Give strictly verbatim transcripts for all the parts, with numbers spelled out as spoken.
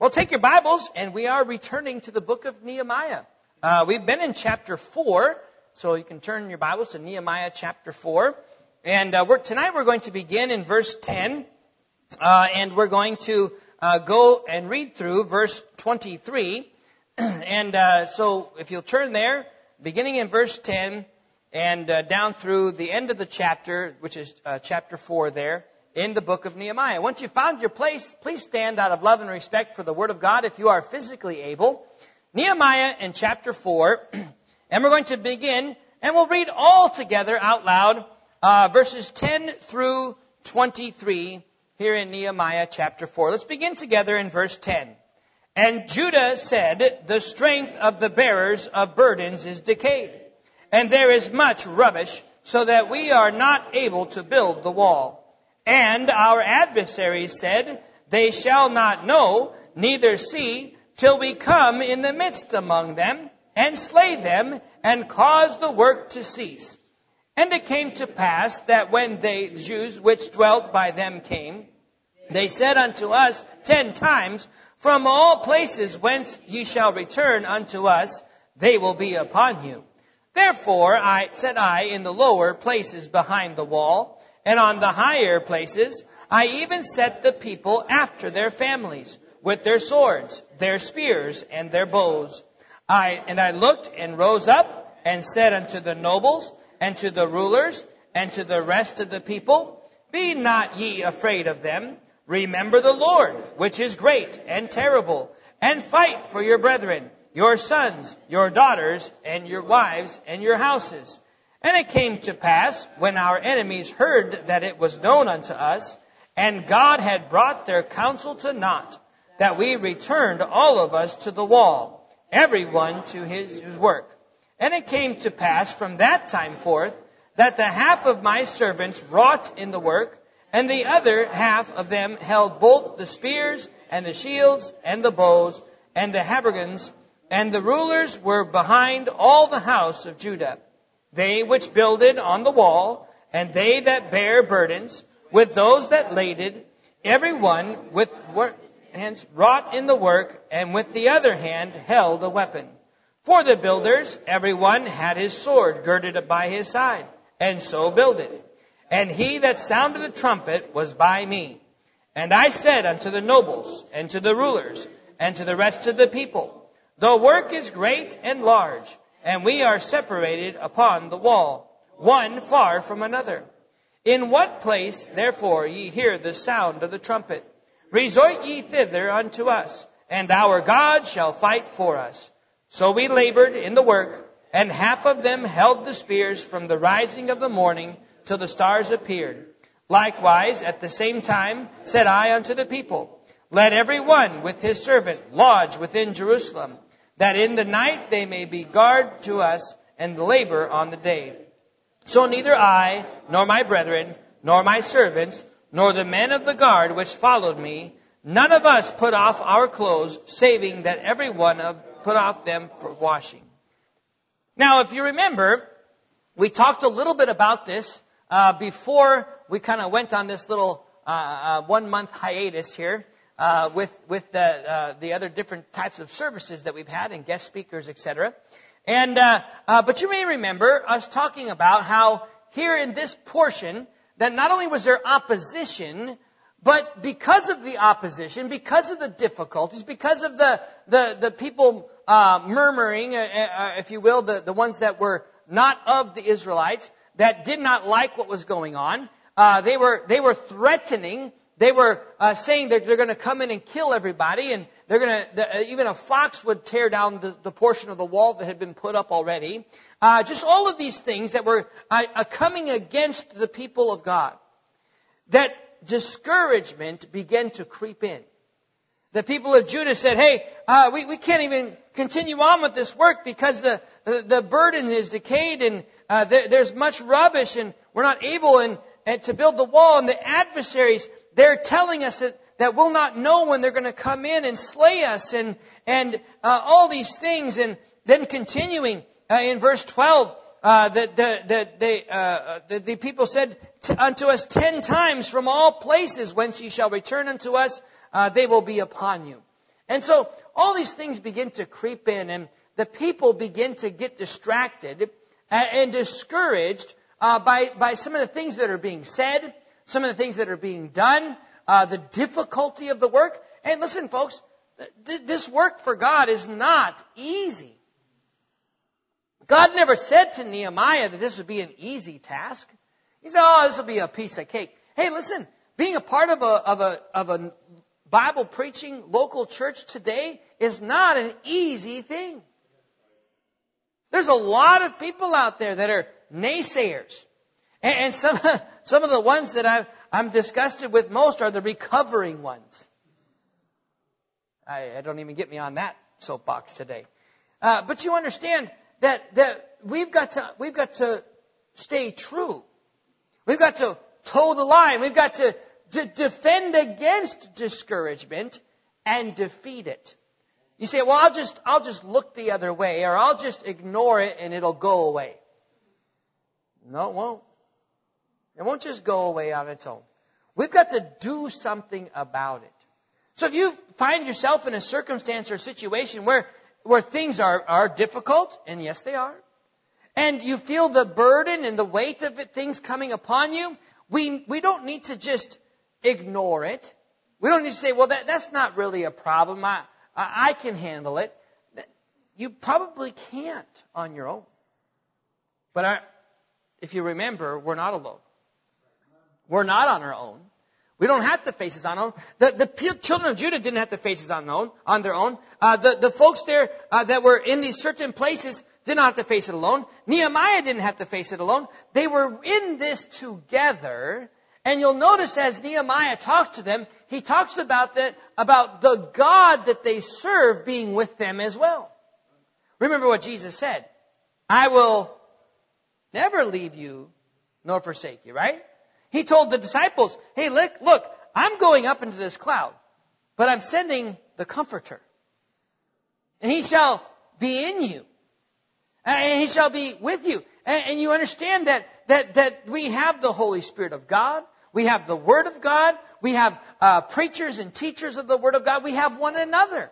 Well, take your Bibles, and we are returning to the book of Nehemiah. Uh, we've been in chapter four, so you can turn your Bibles to Nehemiah chapter four. And uh, we're, tonight we're going to begin in verse ten, uh, and we're going to uh, go and read through verse twenty-three. And uh, so if you'll turn there, beginning in verse ten, and uh, down through the end of the chapter, which is uh, chapter four there, in the book of Nehemiah. Once you've found your place, please stand out of love and respect for the Word of God if you are physically able. Nehemiah in chapter four, and we're going to begin, and we'll read all together out loud, uh, verses ten through twenty-three here in Nehemiah chapter four. Let's begin together in verse ten. And Judah said, the strength of the bearers of burdens is decayed, and there is much rubbish, so that we are not able to build the wall. And our adversaries said, they shall not know, neither see, till we come in the midst among them, and slay them, and cause the work to cease. And it came to pass that when they, the Jews which dwelt by them came, they said unto us ten times, from all places whence ye shall return unto us, they will be upon you. Therefore I said I in the lower places behind the wall, and on the higher places, I even set the people after their families, with their swords, their spears, and their bows. I and I looked and rose up, and said unto the nobles, and to the rulers, and to the rest of the people, be not ye afraid of them. Remember the Lord, which is great and terrible, and fight for your brethren, your sons, your daughters, and your wives, and your houses. And it came to pass, when our enemies heard that it was known unto us, and God had brought their counsel to naught, that we returned all of us to the wall, every one to his, his work. And it came to pass from that time forth, that the half of my servants wrought in the work, and the other half of them held both the spears, and the shields, and the bows, and the habergeons, and the rulers were behind all the house of Judah. They which builded on the wall, and they that bare burdens, with those that laded, every one with hands wrought in the work, and with the other hand held a weapon. For the builders, every one had his sword girded by his side, and so builded. And he that sounded the trumpet was by me. And I said unto the nobles, and to the rulers, and to the rest of the people, the work is great and large, and we are separated upon the wall, one far from another. In what place, therefore, ye hear the sound of the trumpet, resort ye thither unto us, and our God shall fight for us. So we labored in the work, and half of them held the spears from the rising of the morning till the stars appeared. Likewise, at the same time, said I unto the people, let every one with his servant lodge within Jerusalem, that in the night they may be guard to us, and labor on the day. So neither I, nor my brethren, nor my servants, nor the men of the guard which followed me, none of us put off our clothes, saving that every one of put off them for washing. Now, if you remember, we talked a little bit about this uh, before we kind of went on this little uh, uh, one-month hiatus here. Uh, with with the uh, the other different types of services that we've had and guest speakers, et cetera. And uh, uh, but you may remember us talking about how here in this portion that not only was there opposition, but because of the opposition, because of the difficulties, because of the the the people uh, murmuring, uh, uh, if you will, the the ones that were not of the Israelites, that did not like what was going on, uh, they were they were threatening. They were uh, saying that they're going to come in and kill everybody, and they're going to, uh, even a fox would tear down the, the portion of the wall that had been put up already. Uh, just all of these things that were uh, uh, coming against the people of God. That discouragement began to creep in. The people of Judah said, hey, uh, we, we can't even continue on with this work because the, the, the burden is decayed, and uh, there, there's much rubbish, and we're not able and, and to build the wall. And the adversaries, they're telling us that, that we'll not know when they're going to come in and slay us, and and uh, all these things. And then continuing uh, in verse twelve, uh, that the, the, they, uh, the, the people said t- unto us ten times, from all places whence ye shall return unto us, uh, they will be upon you. And so all these things begin to creep in, and the people begin to get distracted and, and discouraged uh, by, by some of the things that are being said, some of the things that are being done, uh, the difficulty of the work. And listen, folks, th- this work for God is not easy. God never said to Nehemiah that this would be an easy task. He said, oh, this will be a piece of cake. Hey, listen, being a part of a, of a, of a Bible preaching local church today is not an easy thing. There's a lot of people out there that are naysayers. And, and some, some of the ones that I've, I'm disgusted with most are the recovering ones. I, I don't even get me on that soapbox today. Uh, but you understand that, that we've got to, we've got to stay true. We've got to toe the line. We've got to d- defend against discouragement and defeat it. You say, well, I'll just, I'll just look the other way, or I'll just ignore it and it'll go away. No, it won't. It won't just go away on its own. We've got to do something about it. So if you find yourself in a circumstance or situation where, where things are, are difficult, and yes, they are, and you feel the burden and the weight of it, things coming upon you, we, we don't need to just ignore it. We don't need to say, well, that, that's not really a problem. I, I can handle it. You probably can't on your own. But I, if you remember, we're not alone. We're not on our own. We don't have to face this on our own. The, the children of Judah didn't have to face this on their own. On their own. Uh, the, the folks there uh, that were in these certain places did not have to face it alone. Nehemiah didn't have to face it alone. They were in this together. And you'll notice as Nehemiah talks to them, he talks about the, about the God that they serve being with them as well. Remember what Jesus said. I will never leave you nor forsake you, right? He told the disciples, hey, look, look, I'm going up into this cloud, but I'm sending the Comforter. And he shall be in you. And he shall be with you. And, and you understand that, that, that we have the Holy Spirit of God. We have the Word of God. We have uh, preachers and teachers of the Word of God. We have one another.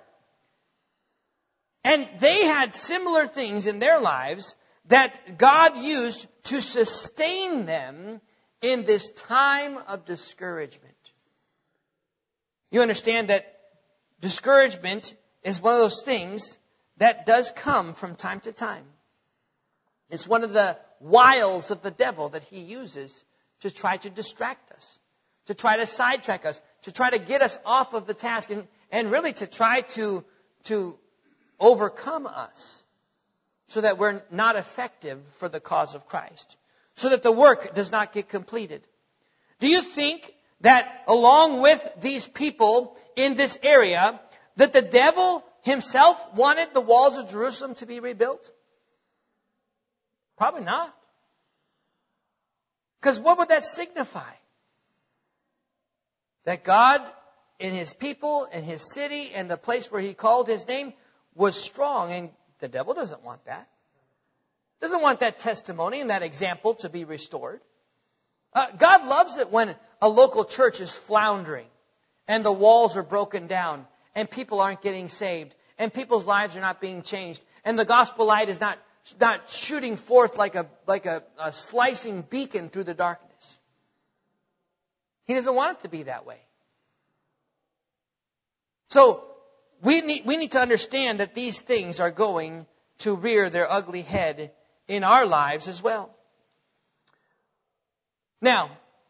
And they had similar things in their lives that God used to sustain them in this time of discouragement. You understand that discouragement is one of those things that does come from time to time. It's one of the wiles of the devil that he uses to try to distract us, to try to sidetrack us, to try to get us off of the task, and, and really to try to, to overcome us so that we're not effective for the cause of Christ, so that the work does not get completed. Do you think that along with these people in this area, that the devil himself wanted the walls of Jerusalem to be rebuilt? Probably not. Because what would that signify? That God in His people and His city and the place where He called His name was strong. And the devil doesn't want that. Doesn't want that testimony and that example to be restored. Uh, God loves it when a local church is floundering and the walls are broken down and people aren't getting saved and people's lives are not being changed and the gospel light is not not shooting forth like a like a, a slicing beacon through the darkness. He doesn't want it to be that way. So we need we need to understand that these things are going to rear their ugly head in our lives as well. Now,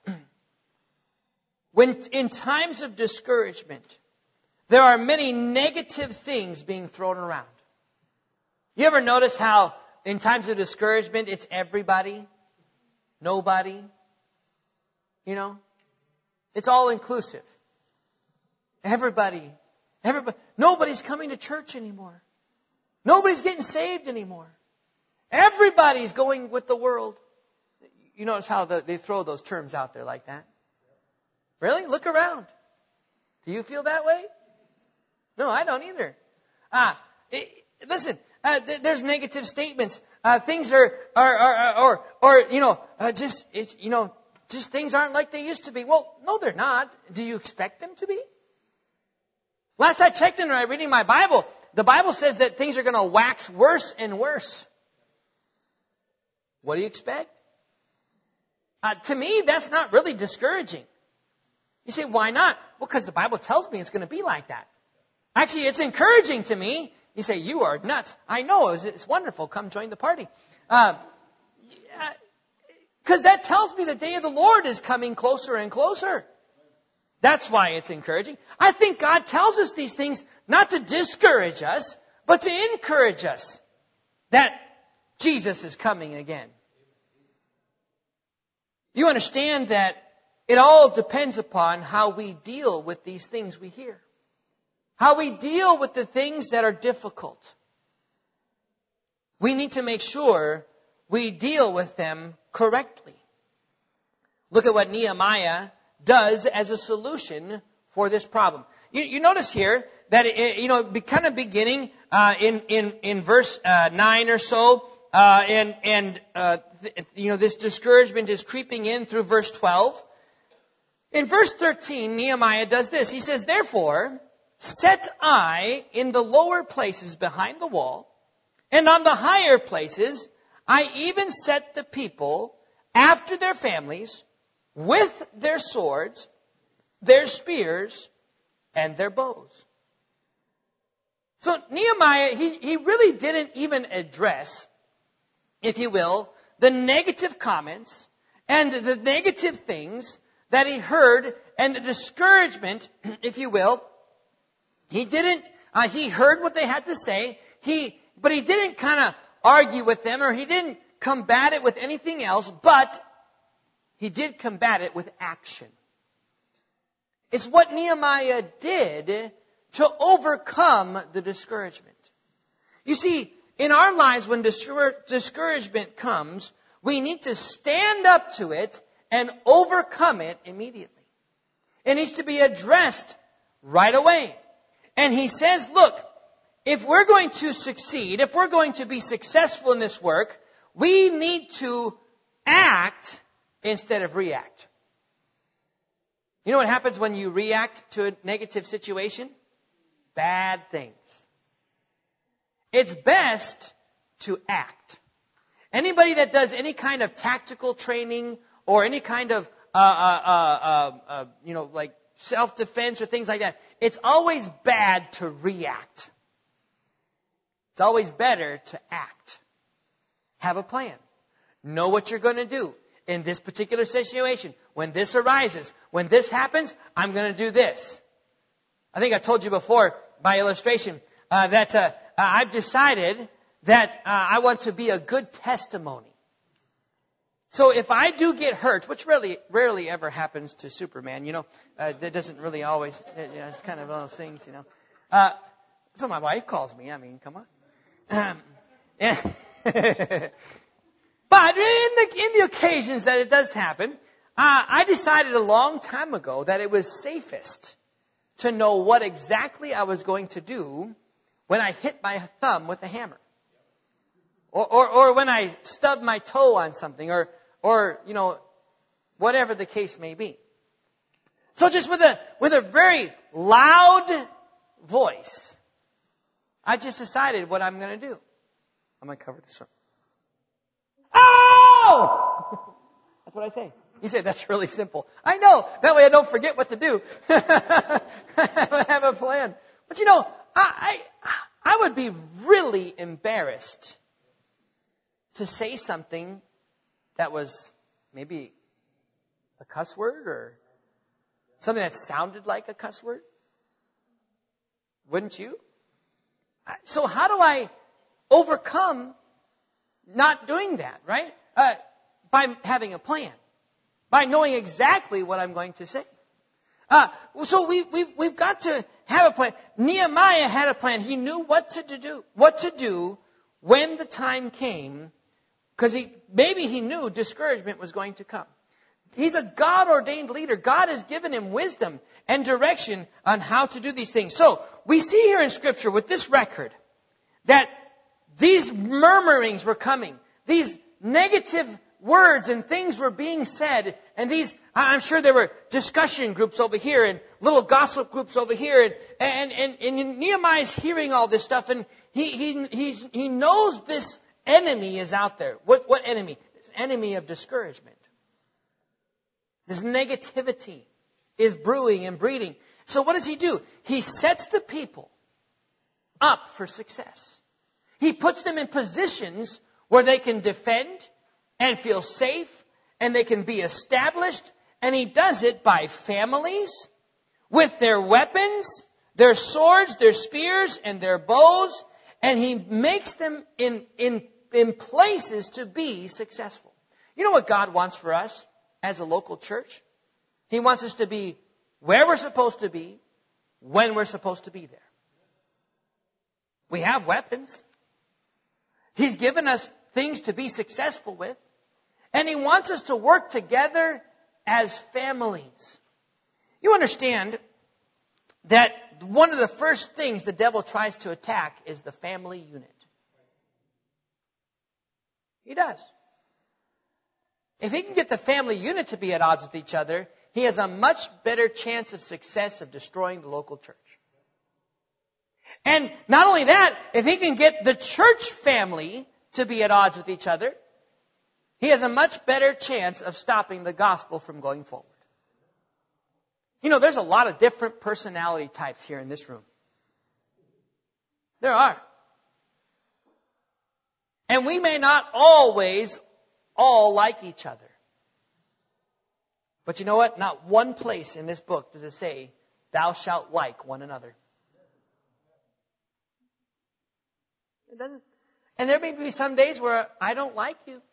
when in times of discouragement, there are many negative things being thrown around. You ever notice how in times of discouragement, it's everybody, nobody, you know? It's all inclusive. Everybody, everybody, nobody's coming to church anymore. Nobody's getting saved anymore. Everybody's going with the world. You notice how the, they throw those terms out there like that? Really? Look around. Do you feel that way? No, I don't either. Ah, it, listen, uh, th- there's negative statements. Uh, things are, are, are, or, or, you know, uh, just, it's, you know, just things aren't like they used to be. Well, no, they're not. Do you expect them to be? Last I checked in when I was reading my Bible, the Bible says that things are going to wax worse and worse. What do you expect? Uh, to me, that's not really discouraging. You say, why not? Well, because the Bible tells me it's going to be like that. Actually, it's encouraging to me. You say, you are nuts. I know, it's, it's wonderful. Come join the party. Uh, because that tells me the day of the Lord is coming closer and closer. That's why it's encouraging. I think God tells us these things not to discourage us, but to encourage us that Jesus is coming again. You understand that it all depends upon how we deal with these things we hear. How we deal with the things that are difficult. We need to make sure we deal with them correctly. Look at what Nehemiah does as a solution for this problem. You, you notice here that, it, you know, be kind of beginning uh, in, in, in verse uh, nine or so, uh, and, and uh, th- you know, this discouragement is creeping in through verse twelve. In verse thirteen, Nehemiah does this. He says, therefore, set I in the lower places behind the wall, and on the higher places I even set the people after their families, with their swords, their spears, and their bows. So Nehemiah, he, he really didn't even address, if you will, the negative comments and the negative things that he heard and the discouragement, if you will. He didn't, uh, he heard what they had to say, he, but he didn't kind of argue with them, or he didn't combat it with anything else, but he did combat it with action. It's what Nehemiah did to overcome the discouragement. You see, in our lives, when discouragement comes, we need to stand up to it and overcome it immediately. It needs to be addressed right away. And he says, look, if we're going to succeed, if we're going to be successful in this work, we need to act instead of react. You know what happens when you react to a negative situation? Bad things. It's best to act. Anybody that does any kind of tactical training or any kind of, uh, uh, uh, uh, you know, like self-defense or things like that, it's always bad to react. It's always better to act. Have a plan. Know what you're going to do in this particular situation. When this arises, when this happens, I'm going to do this. I think I told you before by illustration uh, that uh, I've decided that uh, I want to be a good testimony. So if I do get hurt, which really rarely ever happens to Superman, you know, uh, that doesn't really always, you know, it's kind of one of those things, you know. Uh, that's what my wife calls me. I mean, come on. Um, yeah. But in the, in the occasions that it does happen, uh, I decided a long time ago that it was safest to know what exactly I was going to do when I hit my thumb with a hammer. Or, or, or when I stub my toe on something, or, or, you know, whatever the case may be. So just with a, with a very loud voice, I just decided what I'm going to do. I'm going to cover this one. Oh! That's what I say. You say, that's really simple. I know. That way I don't forget what to do. I have a plan. But you know, I, I, I would be really embarrassed to say something that was maybe a cuss word or something that sounded like a cuss word. Wouldn't you? So how do I overcome not doing that, right? Uh, by having a plan. By knowing exactly what I'm going to say. Uh, so we, we've, we've got to have a plan. Nehemiah had a plan. He knew what to do, what to do when the time came, because he, maybe he knew discouragement was going to come. He's a God-ordained leader. God has given him wisdom and direction on how to do these things. So we see here in Scripture with this record that these murmurings were coming. These negative words and things were being said. And these, I'm sure there were discussion groups over here and little gossip groups over here. And, and, and, and Nehemiah's hearing all this stuff. And he, he, he's, he knows this enemy is out there. What, what enemy? This enemy of discouragement. This negativity is brewing and breeding. So what does he do? He sets the people up for success. He puts them in positions where they can defend and feel safe, and they can be established. And he does it by families, with their weapons, their swords, their spears, and their bows. And he makes them in, in, in places to be successful. You know what God wants for us as a local church? He wants us to be where we're supposed to be, when we're supposed to be there. We have weapons. He's given us things to be successful with. And he wants us to work together as families. You understand that one of the first things the devil tries to attack is the family unit. He does. If he can get the family unit to be at odds with each other, he has a much better chance of success of destroying the local church. And not only that, if he can get the church family to be at odds with each other, he has a much better chance of stopping the gospel from going forward. You know, there's a lot of different personality types here in this room. There are. And we may not always all like each other. But you know what? Not one place in this book does it say, thou shalt like one another. It doesn't. And there may be some days where I don't like you.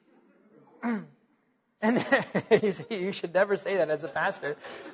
And you, say, you should never say that as a pastor.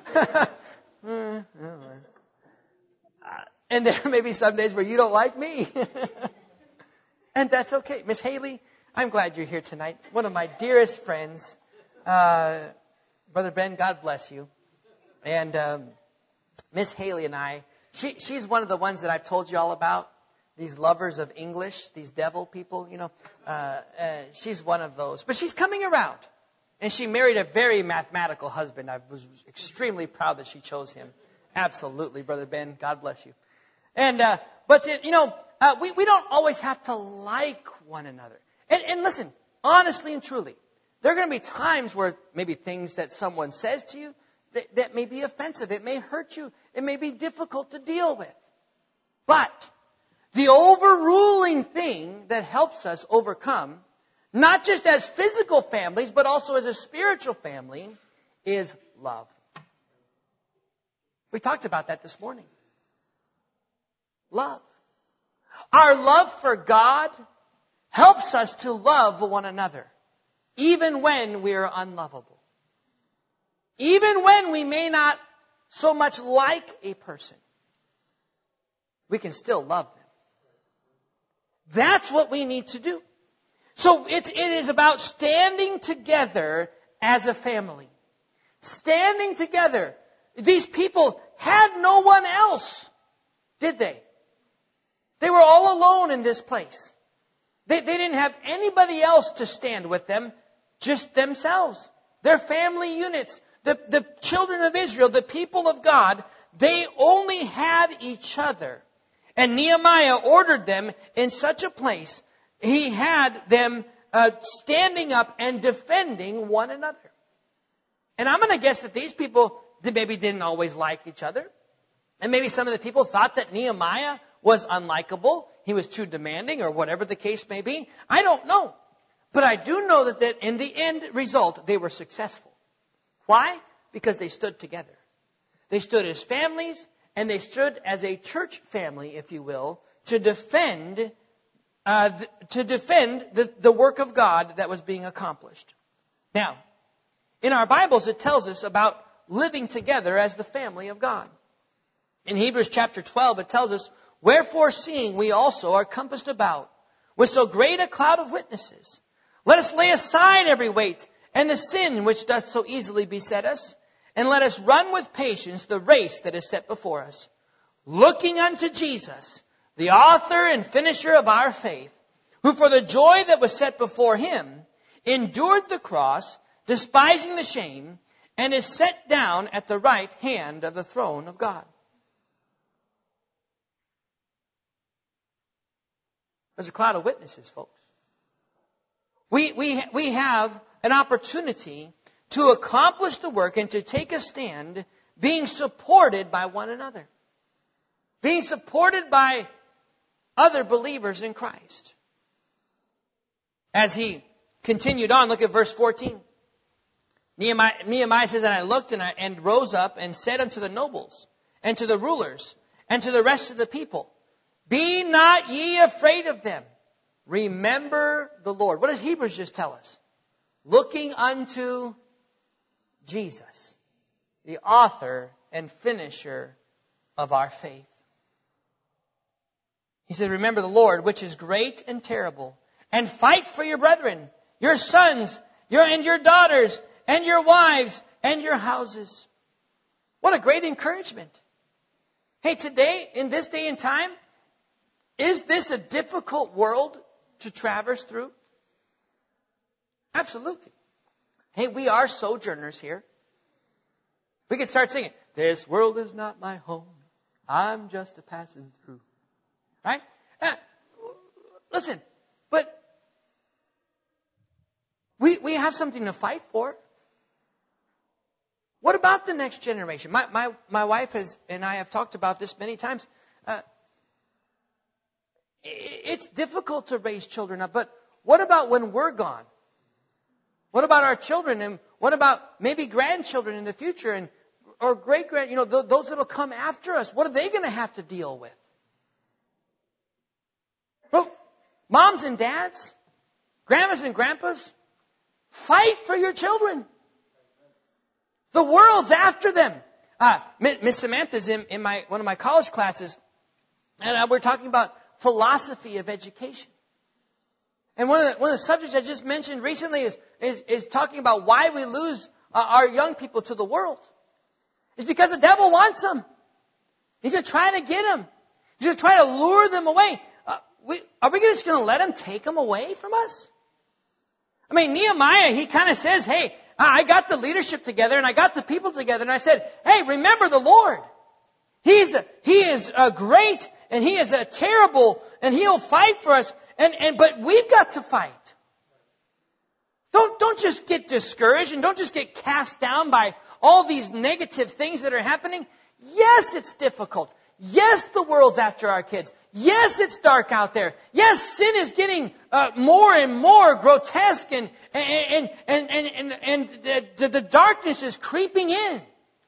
And there may be some days where you don't like me. And that's okay. Miss Haley, I'm glad you're here tonight. One of my dearest friends. Uh, Brother Ben, God bless you. And um, Miss Haley and I, she, she's one of the ones that I've told you all about. These lovers of English, these devil people, you know. Uh, uh, she's one of those. But she's coming around. And she married a very mathematical husband. I was extremely proud that she chose him. Absolutely, Brother Ben. God bless you. And uh, But, you know, uh, we, we don't always have to like one another. And, and listen, honestly and truly, there are going to be times where maybe things that someone says to you that, that may be offensive. It may hurt you. It may be difficult to deal with. But the overruling thing that helps us overcome, not just as physical families, but also as a spiritual family, is love. We talked about that this morning. Love. Our love for God helps us to love one another, even when we are unlovable. Even when we may not so much like a person, we can still love them. That's what we need to do. So it's, it is about standing together as a family. Standing together. These people had no one else, did they? They were all alone in this place. They, they didn't have anybody else to stand with them, just themselves. Their family units, the, the children of Israel, the people of God, they only had each other. And Nehemiah ordered them in such a place, he had them uh, standing up and defending one another. And I'm going to guess that these people they maybe didn't always like each other. And maybe some of the people thought that Nehemiah was unlikable. He was too demanding or whatever the case may be. I don't know. But I do know that, that in the end result, they were successful. Why? Because they stood together. They stood as families, and they stood as a church family, if you will, to defend uh, th- to defend the, the work of God that was being accomplished. Now, in our Bibles, it tells us about living together as the family of God. In Hebrews chapter twelve, it tells us, "Wherefore, seeing we also are compassed about with so great a cloud of witnesses, let us lay aside every weight and the sin which doth so easily beset us, and let us run with patience the race that is set before us, looking unto Jesus, the author and finisher of our faith, who for the joy that was set before him endured the cross, despising the shame, and is set down at the right hand of the throne of God. There's a cloud of witnesses, folks. We, we, we have an opportunity to accomplish the work and to take a stand being supported by one another. Being supported by other believers in Christ. As he continued on, look at verse fourteen. Nehemiah, Nehemiah says, and I looked and, I, and rose up and said unto the nobles and to the rulers and to the rest of the people, be not ye afraid of them. Remember the Lord. What does Hebrews just tell us? Looking unto Jesus, the author and finisher of our faith. He said, remember the Lord, which is great and terrible, and fight for your brethren, your sons, your and your daughters, and your wives, and your houses. What a great encouragement. Hey, today, in this day and time, is this a difficult world to traverse through? Absolutely. Hey, we are sojourners here. We could start singing, this world is not my home, I'm just a passing through. Right? Uh, listen, but we we have something to fight for. What about the next generation? My my my wife has and I have talked about this many times. Uh, it's difficult to raise children up, but what about when we're gone? What about our children, and what about maybe grandchildren in the future, and or great grand? You know, th- those that'll come after us. What are they going to have to deal with? Well, moms and dads, grandmas and grandpas, fight for your children. The world's after them. Uh, Miss Samantha's in, in my one of my college classes, and uh, we're talking about philosophy of education. And one of the, one of the subjects I just mentioned recently is is, is talking about why we lose uh, our young people to the world. It's because the devil wants them. He's just trying to get them. He's just trying to lure them away. Uh, we, are we just going to let him take them away from us? I mean, Nehemiah, he kind of says, hey, I got the leadership together and I got the people together and I said, hey, remember the Lord. He's a, he is a great and he is a terrible and he'll fight for us. And, and but we've got to fight. Don't don't just get discouraged and don't just get cast down by all these negative things that are happening. Yes, it's difficult. Yes, the world's after our kids. Yes, it's dark out there. Yes, sin is getting uh, more and more grotesque, and and and and and, and, and the, the darkness is creeping in.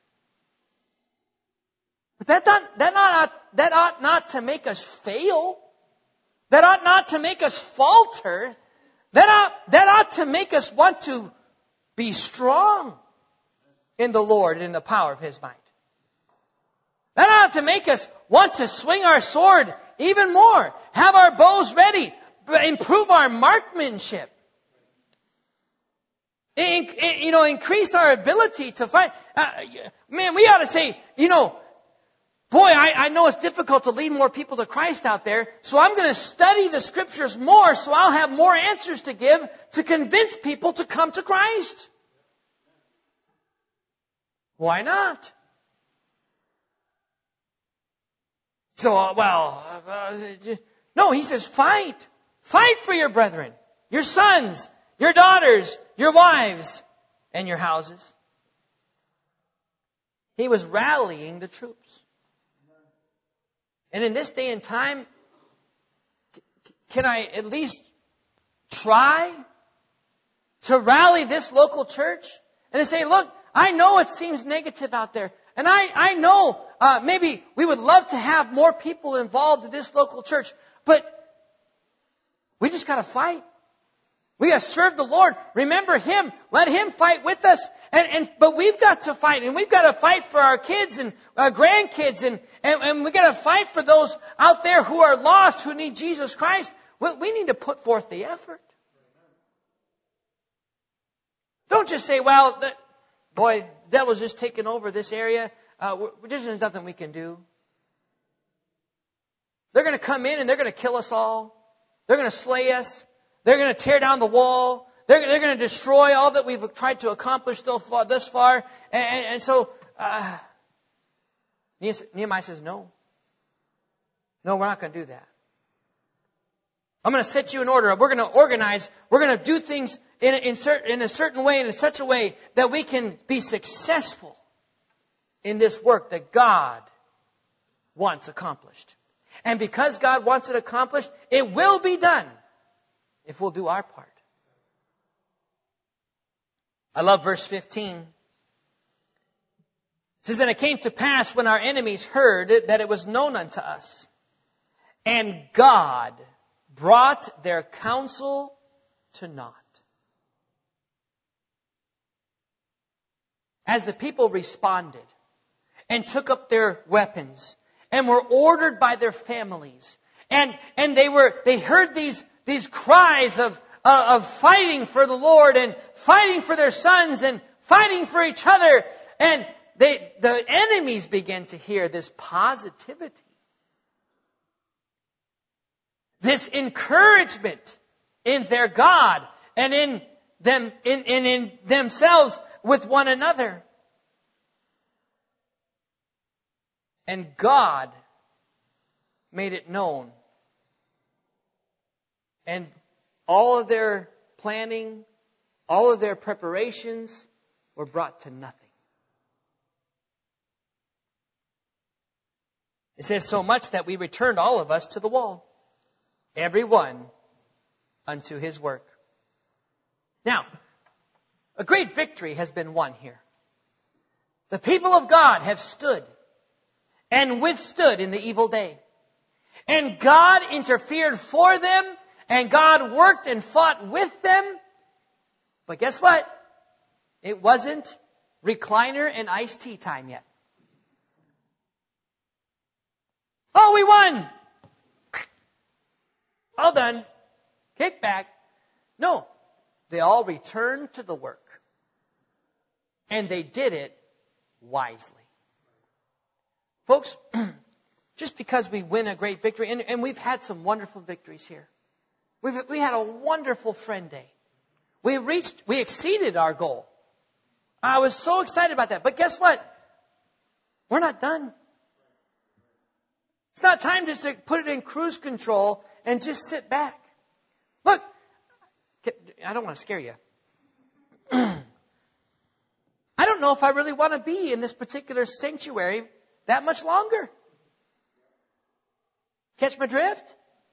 But that not that not that ought not to make us fail. That ought not to make us falter. That ought that ought to make us want to be strong in the Lord and in the power of His might. That ought to make us want to swing our sword even more. Have our bows ready. Improve our marksmanship. In, in, you know, increase our ability to fight. Uh, man, we ought to say, you know, boy, I, I know it's difficult to lead more people to Christ out there, so I'm going to study the Scriptures more so I'll have more answers to give to convince people to come to Christ. Why not? So, uh, well, uh, just, no, he says fight. Fight for your brethren, your sons, your daughters, your wives, and your houses. He was rallying the troops. And in this day and time, can I at least try to rally this local church and to say, look, I know it seems negative out there. And I, I know uh, maybe we would love to have more people involved in this local church, but we just got to fight. We got to serve the Lord. Remember Him. Let Him fight with us. And, and but we've got to fight, and we've got to fight for our kids and our grandkids, and and, and we got to fight for those out there who are lost, who need Jesus Christ. We, we need to put forth the effort. Don't just say, "Well, the, boy, the devil's just taken over this area. Uh, we're, there's nothing we can do. They're going to come in and they're going to kill us all. They're going to slay us. They're going to tear down the wall. they're, they're going to destroy all that we've tried to accomplish thus far. And, and, and so uh, Nehemiah says, no. No, we're not going to do that. I'm going to set you in order. We're going to organize. We're going to do things in, in, cert, in a certain way, in such a way that we can be successful in this work that God wants accomplished. And because God wants it accomplished, it will be done if we'll do our part. I love verse fifteen. It says, and it came to pass when our enemies heard it, that it was known unto us. And God brought their counsel to naught. As the people responded and took up their weapons and were ordered by their families, and and they were they heard these these cries of uh, of fighting for the Lord and fighting for their sons and fighting for each other, and they the enemies began to hear this positivity, this encouragement in their God and in them in, in, in themselves with one another. And God made it known. And all of their planning, all of their preparations were brought to nothing. It says so much that we returned all of us to the wall, every one unto his work. Now, a great victory has been won here. The people of God have stood and withstood in the evil day. And God interfered for them, and God worked and fought with them. But guess what? It wasn't recliner and iced tea time yet. Oh, we won! All done. Kick back. No. They all returned to the work. And they did it wisely. Folks, just because we win a great victory, and, and we've had some wonderful victories here. We've, we had a wonderful friend day. We reached, we exceeded our goal. I was so excited about that. But guess what? We're not done. It's not time just to put it in cruise control and just sit back. Look, I don't want to scare you. I don't know if I really want to be in this particular sanctuary that much longer. Catch my drift?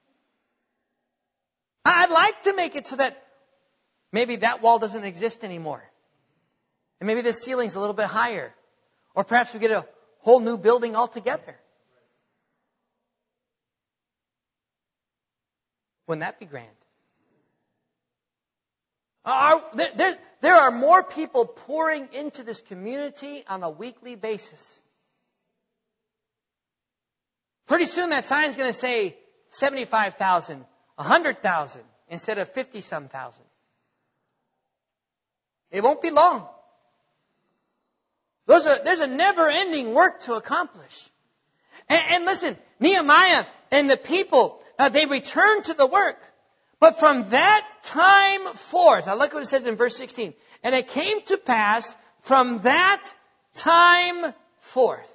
I'd like to make it so that maybe that wall doesn't exist anymore. And maybe the ceiling's a little bit higher. Or perhaps we get a whole new building altogether. Wouldn't that be grand? Are, there, there are more people pouring into this community on a weekly basis. Pretty soon that sign's going to say seventy-five thousand, one hundred thousand instead of fifty-some thousand. It won't be long. There's a, there's a never-ending work to accomplish. And, and listen, Nehemiah and the people, uh, they returned to the work. But from that time forth, I look what it says in verse sixteen. And it came to pass from that time forth.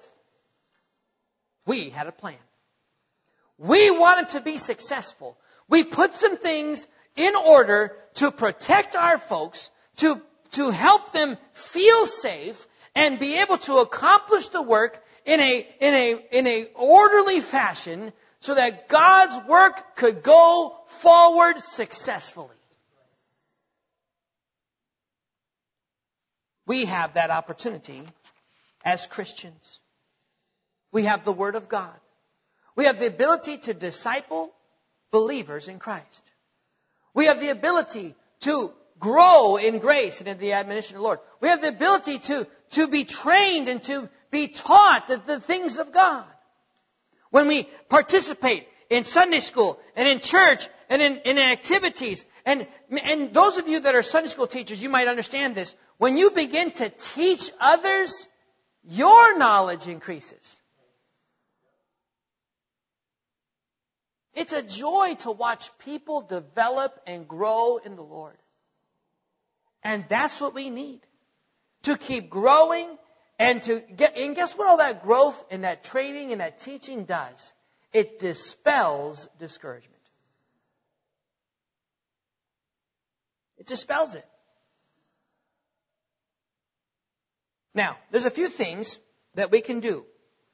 We had a plan. We wanted to be successful. We put some things in order to protect our folks, to, to help them feel safe, and be able to accomplish the work in a, in a, in a orderly fashion so that God's work could go forward successfully. We have that opportunity as Christians. We have the Word of God. We have the ability to disciple believers in Christ. We have the ability to grow in grace and in the admonition of the Lord. We have the ability to, to be trained and to be taught the, the things of God. When we participate in Sunday school and in church and in, in activities, and, and those of you that are Sunday school teachers, you might understand this. When you begin to teach others, your knowledge increases. It's a joy to watch people develop and grow in the Lord. And that's what we need. To keep growing and to get, and guess what all that growth and that training and that teaching does? It dispels discouragement. It dispels it. Now, there's a few things that we can do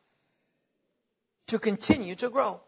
to continue to grow.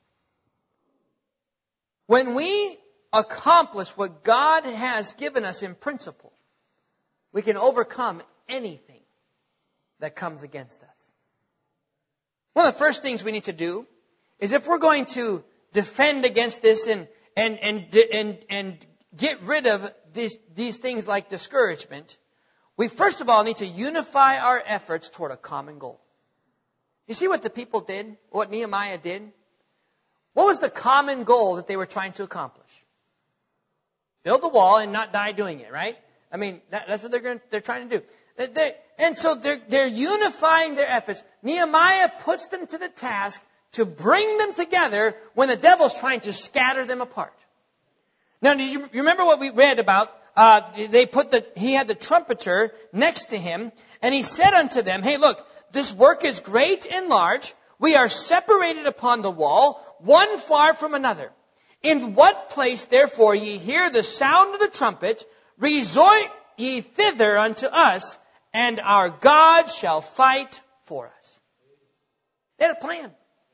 When we accomplish what God has given us in principle, we can overcome anything that comes against us. One of the first things we need to do is if we're going to defend against this and and and and, and get rid of these, these things like discouragement, we first of all need to unify our efforts toward a common goal. You see what the people did? What Nehemiah did? What was the common goal that they were trying to accomplish? Build the wall and not die doing it, right? I mean, that, that's what they're going. They're trying to do. They, they, and so they're, they're unifying their efforts. Nehemiah puts them to the task to bring them together when the devil's trying to scatter them apart. Now, do you remember what we read about? Uh, they put the, he had the trumpeter next to him, and he said unto them, hey, look, this work is great and large. We are separated upon the wall, one far from another. In what place, therefore, ye hear the sound of the trumpet, resort ye thither unto us, and our God shall fight for us. They had a plan.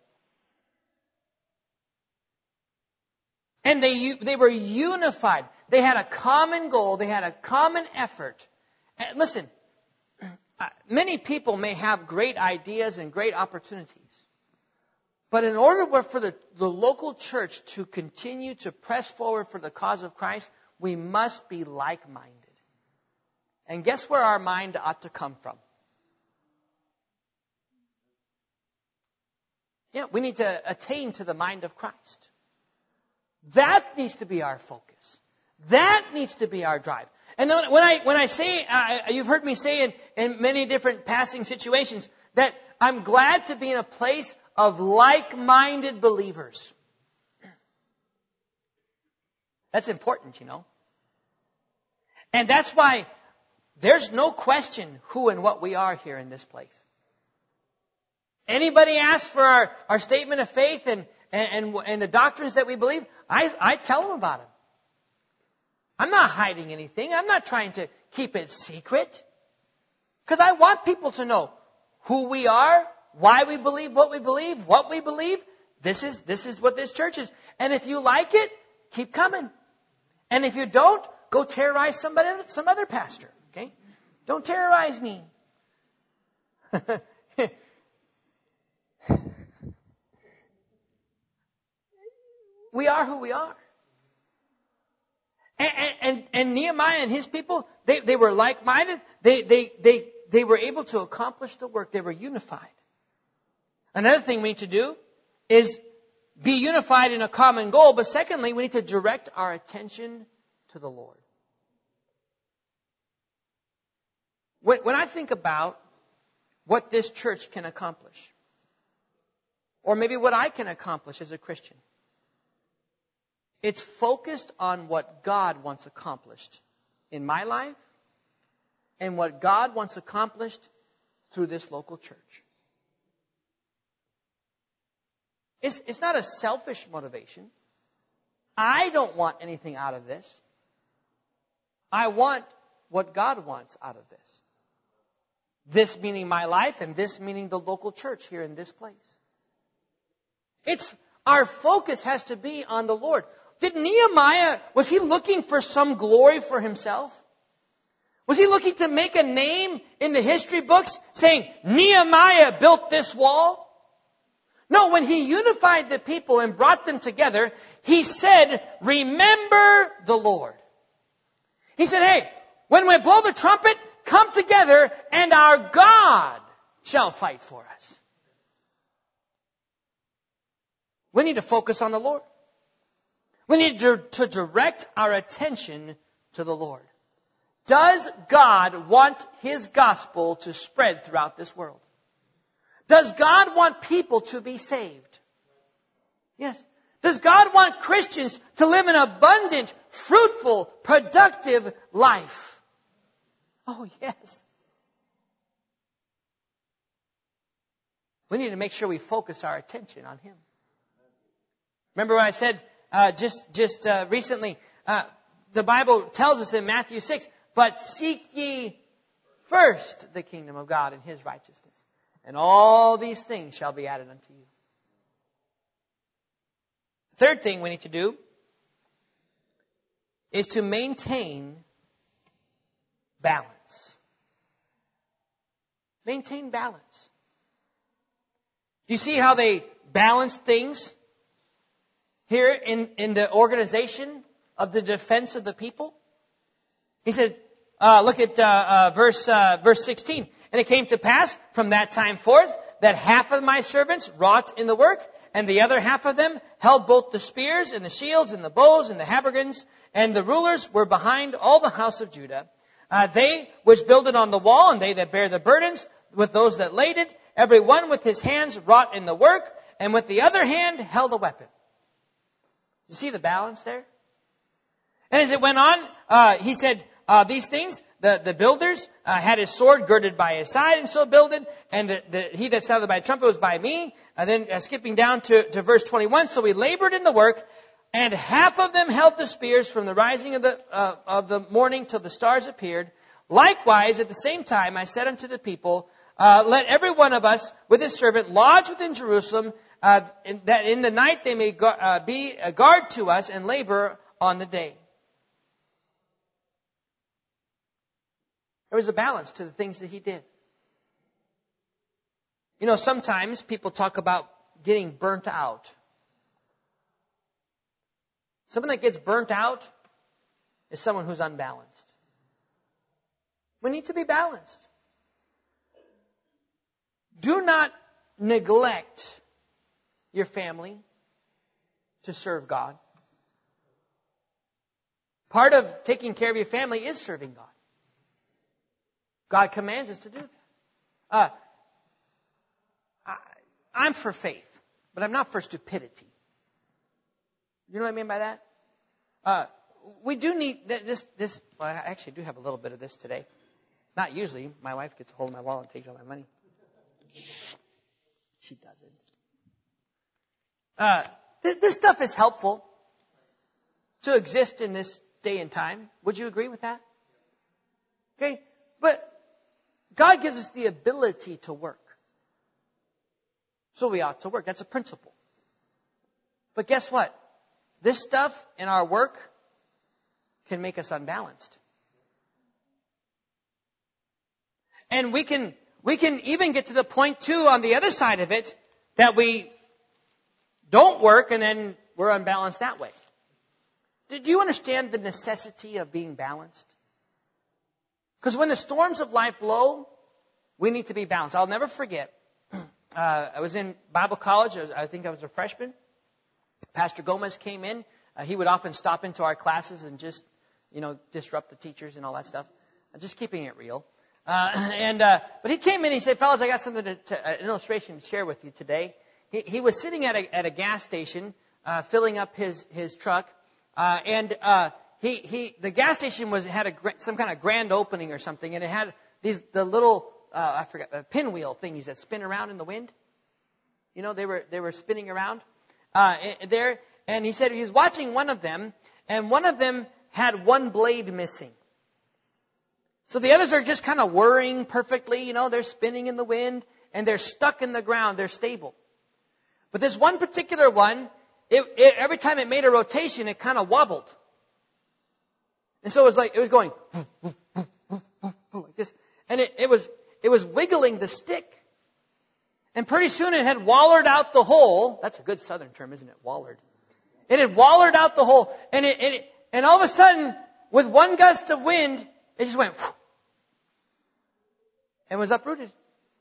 And they, they were unified. They had a common goal. They had a common effort. And listen, many people may have great ideas and great opportunities. But in order for the, the local church to continue to press forward for the cause of Christ, we must be like-minded. And guess where our mind ought to come from? Yeah, we need to attain to the mind of Christ. That needs to be our focus. That needs to be our drive. And then when I when I say, uh, you've heard me say in, in many different passing situations that I'm glad to be in a place of like-minded believers. That's important, you know. And that's why there's no question who and what we are here in this place. Anybody asks for our, our statement of faith and, and, and the doctrines that we believe, I, I tell them about them. I'm not hiding anything. I'm not trying to keep it secret. Because I want people to know who we are, why we believe what we believe, what we believe. This is, this is what this church is. And if you like it, keep coming. And if you don't, go terrorize somebody, some other pastor. Okay? Don't terrorize me. We are who we are. And, and, and Nehemiah and his people, they, they were like-minded. They, they, they, they were able to accomplish the work. They were unified. Another thing we need to do is be unified in a common goal. But secondly, we need to direct our attention to the Lord. When, when I think about what this church can accomplish, or maybe what I can accomplish as a Christian, it's focused on what God wants accomplished in my life and what God wants accomplished through this local church. It's, it's not a selfish motivation. I don't want anything out of this. I want what God wants out of this. This meaning my life and this meaning the local church here in this place. It's, our focus has to be on the Lord. Did Nehemiah, was he looking for some glory for himself? Was he looking to make a name in the history books saying, Nehemiah built this wall? No, when he unified the people and brought them together, he said, remember the Lord. He said, hey, when we blow the trumpet, come together and our God shall fight for us. We need to focus on the Lord. We need to, to direct our attention to the Lord. Does God want His gospel to spread throughout this world? Does God want people to be saved? Yes. Does God want Christians to live an abundant, fruitful, productive life? Oh, yes. We need to make sure we focus our attention on Him. Remember what I said uh, just just uh, recently? Uh, the Bible tells us in Matthew six, but seek ye first the kingdom of God and His righteousness, and all these things shall be added unto you. The third thing we need to do is to maintain balance. Maintain balance. You see how they balance things here in, in the organization of the defense of the people? He said, uh, look at uh, uh, verse uh, verse sixteen. And it came to pass from that time forth that half of my servants wrought in the work, and the other half of them held both the spears and the shields and the bows and the habergeons, and the rulers were behind all the house of Judah. Uh, they which builded on the wall, and they that bear the burdens, with those that laid it, every one with his hands wrought in the work, and with the other hand held a weapon. You see the balance there? And as it went on, uh, he said, uh, these things, the, the builders uh, had his sword girded by his side and so builded, and the, the, he that sounded by a trumpet was by me. And then uh, skipping down to, to verse twenty-one, so we labored in the work, and half of them held the spears from the rising of the, uh, of the morning till the stars appeared. Likewise, at the same time, I said unto the people, Uh, let every one of us with his servant lodge within Jerusalem, uh, in, that in the night they may gu- uh, be a guard to us and labor on the day. There was a balance to the things that he did. You know, sometimes people talk about getting burnt out. Someone that gets burnt out is someone who's unbalanced. We need to be balanced. Do not neglect your family to serve God. Part of taking care of your family is serving God. God commands us to do that. Uh, I, I'm for faith, but I'm not for stupidity. You know what I mean by that? Uh, we do need this. This. Well, I actually do have a little bit of this today. Not usually. My wife gets a hold of my wallet and takes all my money. She doesn't. Uh, th- this stuff is helpful to exist in this day and time. Would you agree with that? Okay, but God gives us the ability to work. So we ought to work. That's a principle. But guess what? This stuff in our work can make us unbalanced. And we can We can even get to the point, too, on the other side of it, that we don't work and then we're unbalanced that way. Do you understand the necessity of being balanced? Because when the storms of life blow, we need to be balanced. I'll never forget. Uh, I was in Bible college. I, was, I think I was a freshman. Pastor Gomez came in. Uh, he would often stop into our classes and just, you know, disrupt the teachers and all that stuff. I'm just keeping it real. Uh, and uh, but he came in and he said, fellas, I got something to, to, uh, an illustration to share with you today. He, he was sitting at a, at a gas station, uh, filling up his his truck, uh, and uh, he he the gas station was had a some kind of grand opening or something, and it had these the little uh, I forgot uh, pinwheel thingies that spin around in the wind. You know, they were they were spinning around uh, there, and he said he was watching one of them, and one of them had one blade missing. So the others are just kind of whirring perfectly, you know, they're spinning in the wind, and they're stuck in the ground, they're stable. But this one particular one, it, it, every time it made a rotation, it kind of wobbled. And so it was like, it was going like this. And it, it was, it was wiggling the stick. And pretty soon it had wallered out the hole. That's a good southern term, isn't it? Wallered. It had wallered out the hole. And it, and, it, and all of a sudden, with one gust of wind, it just went and was uprooted.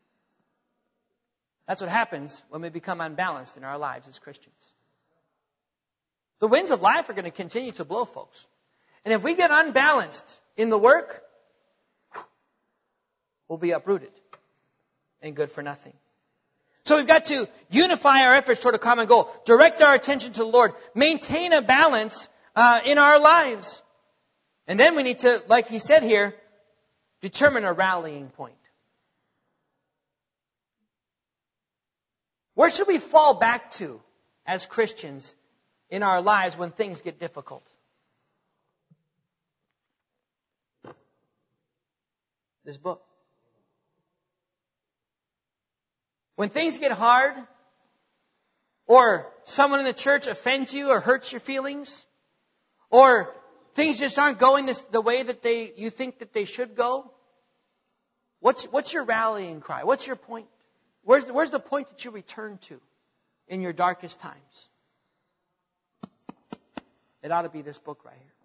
That's what happens when we become unbalanced in our lives as Christians. The winds of life are going to continue to blow, folks. And if we get unbalanced in the work, we'll be uprooted and good for nothing. So we've got to unify our efforts toward a common goal, direct our attention to the Lord, maintain a balance uh, in our lives. And then we need to, like he said here, determine a rallying point. Where should we fall back to as Christians in our lives when things get difficult? This book. When things get hard, or someone in the church offends you or hurts your feelings, or things just aren't going this, the way that they you think that they should go, what's what's your rallying cry? What's your point? Where's the, where's the point that you return to in your darkest times? It ought to be this book right here.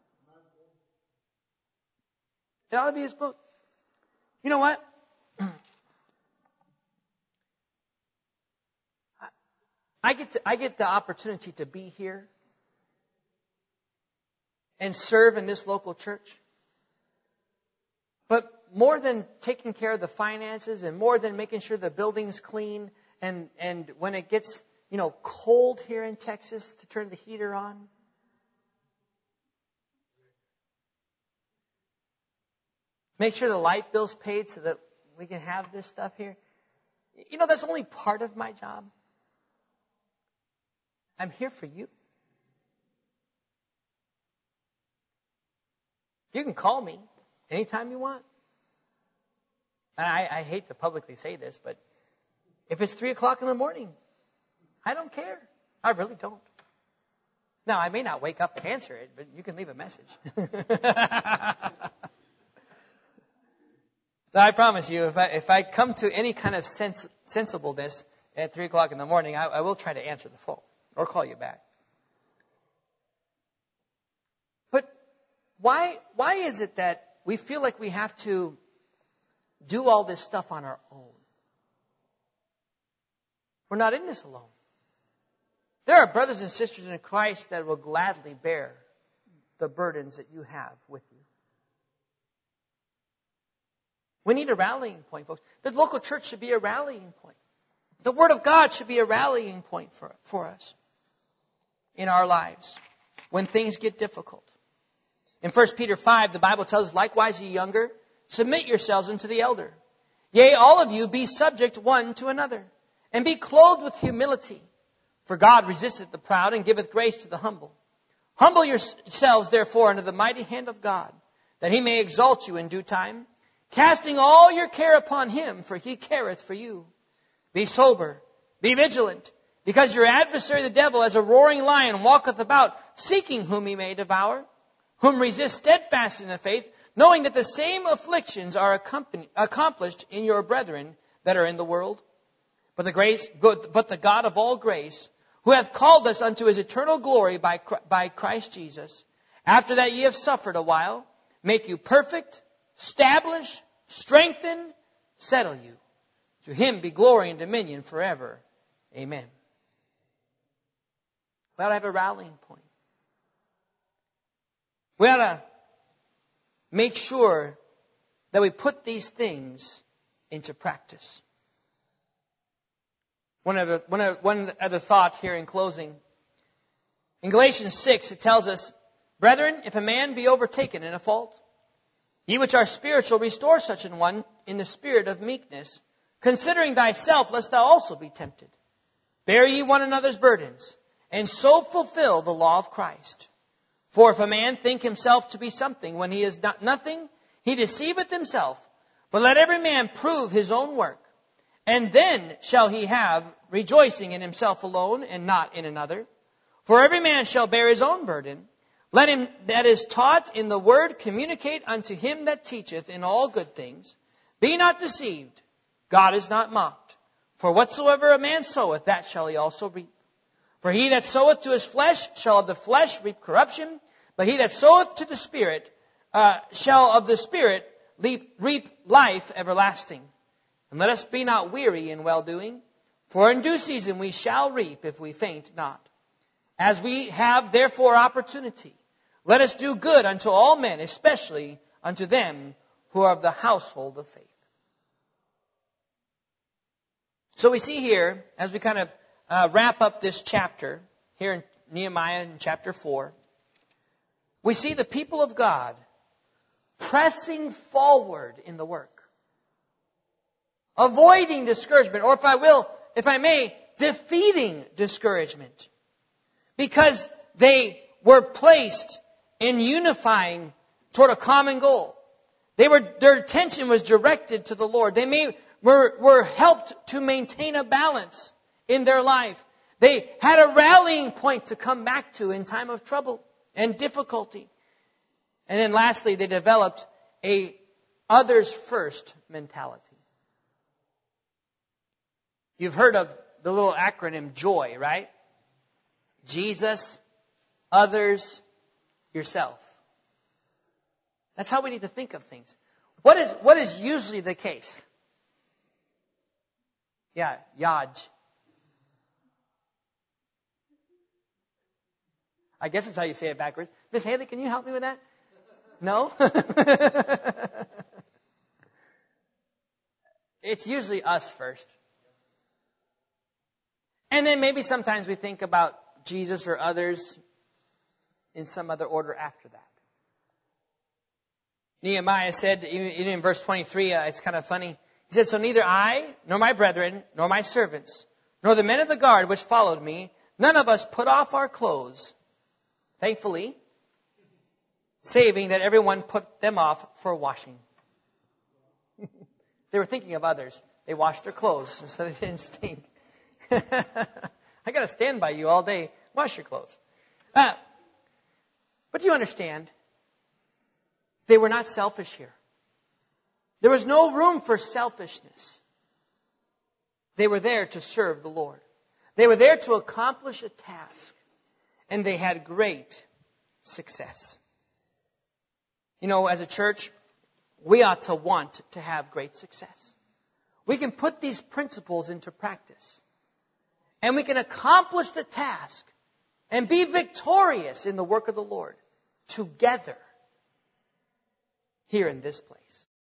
It ought to be this book. You know what? I get to, I get the opportunity to be here and serve in this local church. But more than taking care of the finances and more than making sure the building's clean and, and when it gets, you know, cold here in Texas to turn the heater on. Make sure the light bill's paid so that we can have this stuff here. You know, that's only part of my job. I'm here for you. You can call me anytime you want. And I, I hate to publicly say this, but if it's three o'clock in the morning, I don't care. I really don't. Now, I may not wake up and answer it, but you can leave a message. Now, I promise you, if I, if I come to any kind of sens- sensibleness at three o'clock in the morning, I, I will try to answer the phone or call you back. But why why is it that we feel like we have to do all this stuff on our own? We're not in this alone. There are brothers and sisters in Christ that will gladly bear the burdens that you have with you. We need a rallying point, folks. The local church should be a rallying point. The Word of God should be a rallying point for, for us in our lives when things get difficult. In First Peter five, the Bible tells us, likewise, ye younger, submit yourselves unto the elder. Yea, all of you be subject one to another, and be clothed with humility. For God resisteth the proud, and giveth grace to the humble. Humble yourselves, therefore, under the mighty hand of God, that he may exalt you in due time, casting all your care upon him, for he careth for you. Be sober, be vigilant, because your adversary the devil, as a roaring lion, walketh about, seeking whom he may devour, whom resist steadfast in the faith, knowing that the same afflictions are accomplished in your brethren that are in the world. But the grace, but the God of all grace, who hath called us unto his eternal glory by by Christ Jesus, after that ye have suffered a while, make you perfect, establish, strengthen, settle you. To him be glory and dominion forever. Amen. We ought to have a rallying point. We ought to make sure that we put these things into practice. One other, one other, one other thought here in closing. In Galatians six, it tells us, brethren, if a man be overtaken in a fault, ye which are spiritual, restore such an one in the spirit of meekness, considering thyself, lest thou also be tempted. Bear ye one another's burdens, and so fulfill the law of Christ. For if a man think himself to be something when he is not nothing, he deceiveth himself. But let every man prove his own work, and then shall he have rejoicing in himself alone, and not in another. For every man shall bear his own burden. Let him that is taught in the word communicate unto him that teacheth in all good things. Be not deceived. God is not mocked. For whatsoever a man soweth, that shall he also reap. For he that soweth to his flesh shall of the flesh reap corruption. But he that soweth to the Spirit uh, shall of the Spirit reap, reap life everlasting. And let us be not weary in well-doing. For in due season we shall reap if we faint not. As we have therefore opportunity, let us do good unto all men, especially unto them who are of the household of faith. So we see here, as we kind of uh, wrap up this chapter, here in Nehemiah in chapter four, we see the people of God pressing forward in the work. Avoiding discouragement, or if I will, if I may, defeating discouragement. Because they were placed in unifying toward a common goal. They were, their attention was directed to the Lord. They may, were, were helped to maintain a balance in their life. They had a rallying point to come back to in time of trouble and difficulty. And then lastly, they developed a others first mentality. You've heard of the little acronym JOY, right? Jesus, others, yourself. That's how we need to think of things. What is, what is usually the case? Yeah, Yaj. I guess that's how you say it backwards. Miss Haley, can you help me with that? No? It's usually us first. And then maybe sometimes we think about Jesus or others in some other order after that. Nehemiah said, even in verse twenty-three, uh, it's kind of funny. He said, so neither I, nor my brethren, nor my servants, nor the men of the guard which followed me, none of us put off our clothes, thankfully, saving that everyone put them off for washing. They were thinking of others. They washed their clothes so they didn't stink. I got to stand by you all day. Wash your clothes. Uh, but do you understand? They were not selfish here. There was no room for selfishness. They were there to serve the Lord. They were there to accomplish a task. And they had great success. You know, as a church, we ought to want to have great success. We can put these principles into practice. And we can accomplish the task and be victorious in the work of the Lord together here in this place.